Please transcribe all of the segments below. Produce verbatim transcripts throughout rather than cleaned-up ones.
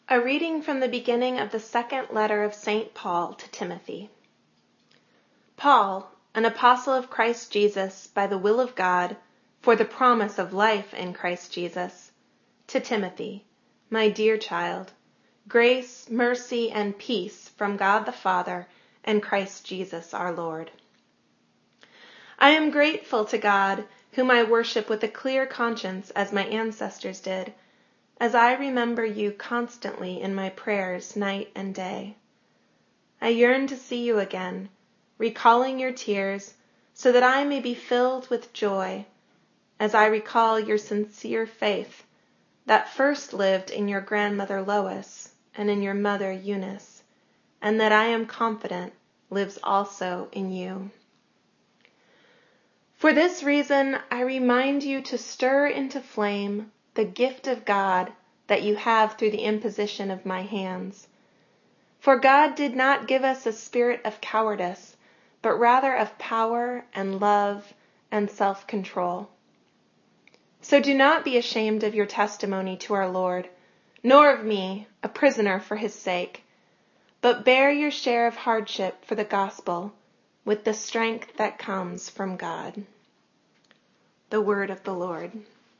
A reading from the beginning of the second letter of Saint Paul to Timothy. Paul, an apostle of Christ Jesus by the will of God, for the promise of life in Christ Jesus, to Timothy, my dear child, grace, mercy, and peace from God the Father and Christ Jesus our Lord. I am grateful to God, whom I worship with a clear conscience as my ancestors did, as I remember you constantly in my prayers night and day. I yearn to see you again, recalling your tears, so that I may be filled with joy, as I recall your sincere faith that first lived in your grandmother Lois and in your mother Eunice, and that I am confident lives also in you. For this reason, I remind you to stir into flame the gift of God that you have through the imposition of my hands. For God did not give us a spirit of cowardice, but rather of power and love and self-control. So do not be ashamed of your testimony to our Lord, nor of me, a prisoner for his sake, but bear your share of hardship for the gospel with the strength that comes from God. The word of the Lord.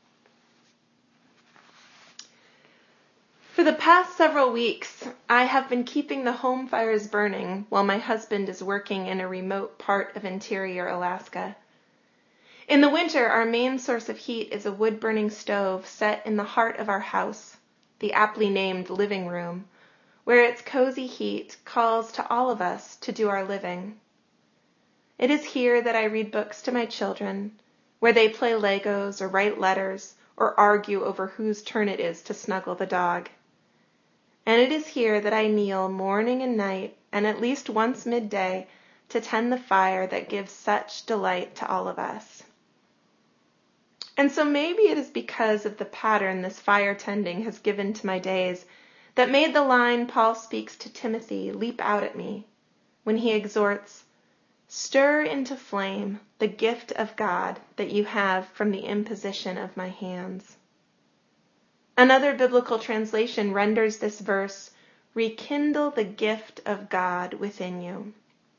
For the past several weeks, I have been keeping the home fires burning while my husband is working in a remote part of interior Alaska. In the winter, our main source of heat is a wood-burning stove set in the heart of our house, the aptly named living room, where its cozy heat calls to all of us to do our living. It is here that I read books to my children, where they play Legos or write letters or argue over whose turn it is to snuggle the dog. And it is here that I kneel morning and night, and at least once midday, to tend the fire that gives such delight to all of us. And so maybe it is because of the pattern this fire tending has given to my days that made the line Paul speaks to Timothy leap out at me when he exhorts, "Stir into flame the gift of God that you have from the imposition of my hands." Another biblical translation renders this verse, "Rekindle the gift of God within you."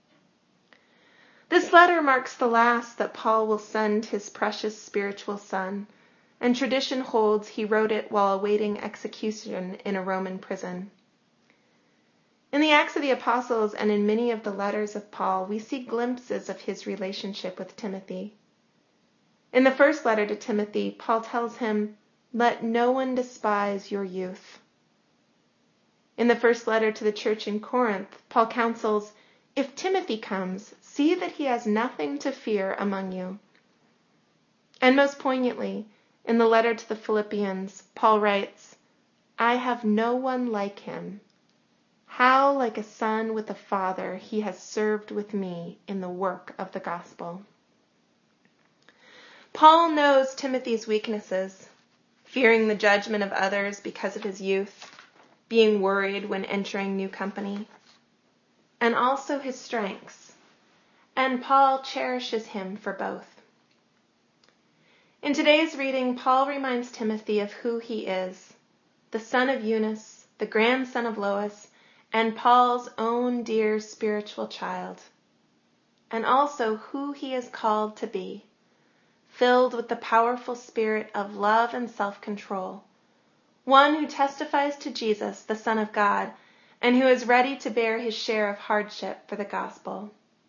This letter marks the last that Paul will send his precious spiritual son, and tradition holds he wrote it while awaiting execution in a Roman prison. In the Acts of the Apostles and in many of the letters of Paul, we see glimpses of his relationship with Timothy. In the first letter to Timothy, Paul tells him, "Let no one despise your youth." In the first letter to the church in Corinth, Paul counsels, "If Timothy comes, see that he has nothing to fear among you." And most poignantly, in the letter to the Philippians, Paul writes, "I have no one like him. How like a son with a father he has served with me in the work of the gospel." Paul knows Timothy's weaknesses, fearing the judgment of others because of his youth, being worried when entering new company, and also his strengths, and Paul cherishes him for both. In today's reading, Paul reminds Timothy of who he is, the son of Eunice, the grandson of Lois, and Paul's own dear spiritual child, and also who he is called to be, filled with the powerful spirit of love and self-control, one who testifies to Jesus, the Son of God, and who is ready to bear his share of hardship for the gospel.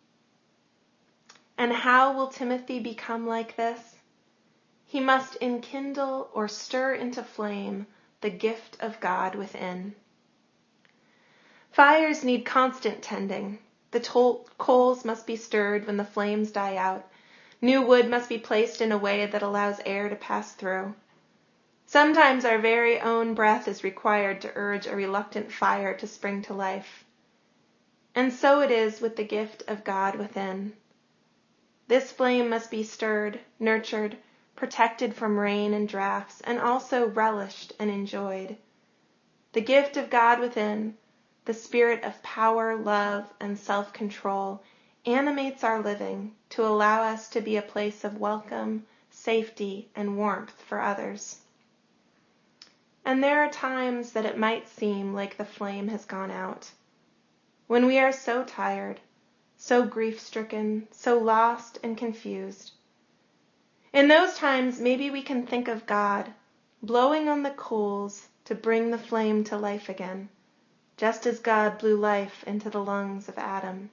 And how will Timothy become like this? He must enkindle or stir into flame the gift of God within. Fires need constant tending. The to- coals must be stirred when the flames die out. New wood must be placed in a way that allows air to pass through. Sometimes our very own breath is required to urge a reluctant fire to spring to life. And so it is with the gift of God within. This flame must be stirred, nurtured, protected from rain and drafts, and also relished and enjoyed. The gift of God within, the spirit of power, love, and self-control, animates our living to allow us to be a place of welcome, safety, and warmth for others. And there are times that it might seem like the flame has gone out. When we are so tired, so grief-stricken, so lost and confused. In those times, maybe we can think of God blowing on the coals to bring the flame to life again, just as God blew life into the lungs of Adam.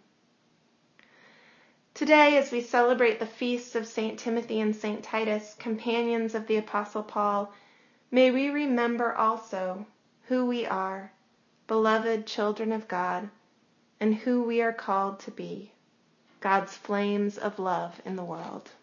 Today, as we celebrate the feasts of Saint Timothy and Saint Titus, companions of the Apostle Paul, may we remember also who we are, beloved children of God, and who we are called to be, God's flames of love in the world.